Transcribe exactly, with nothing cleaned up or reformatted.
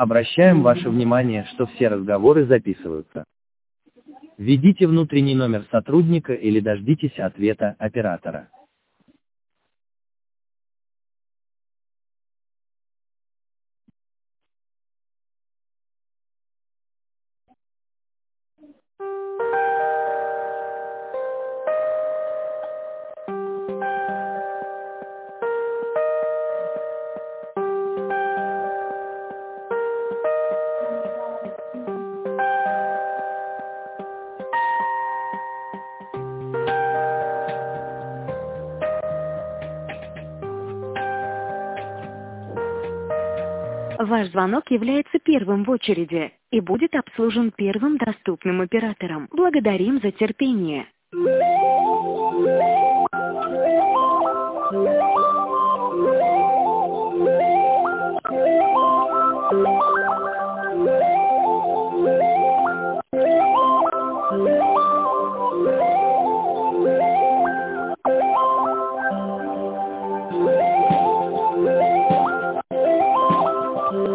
Обращаем ваше внимание, что все разговоры записываются. Введите внутренний номер сотрудника или дождитесь ответа оператора. Ваш звонок является первым в очереди и будет обслужен первым доступным оператором. Благодарим за терпение. Yeah.